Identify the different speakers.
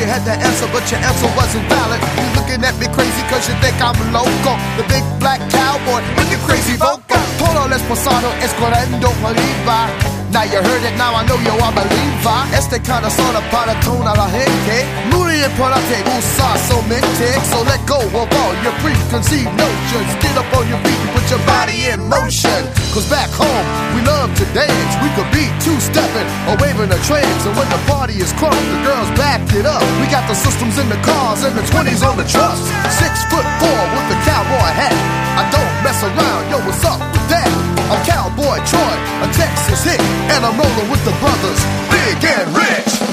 Speaker 1: you had the answer, but your answer wasn't valid. You looking at me crazy cause you think I'm loco. The big black cowboy with the crazy vocal. Todo lo pasado es corriendo por arriba. Now you heard it, now I know you are a believer. Este kind of sort of paratone a la gente. Muy importante usar su mente. So let go of all your preconceived notions. Get up on your feet and put your body in motion. Cause back home, we love to dance. We could be two-stepping or waving a trance. And when the party is crunk, the girls back it up. We got the systems in the cars and the 20s on the trucks. 6'4" with the cowboy hat. I don't mess around, yo, what's up with that? I'm Cowboy Troy, a Texas hit, and I'm rolling with the brothers, Big and Rich.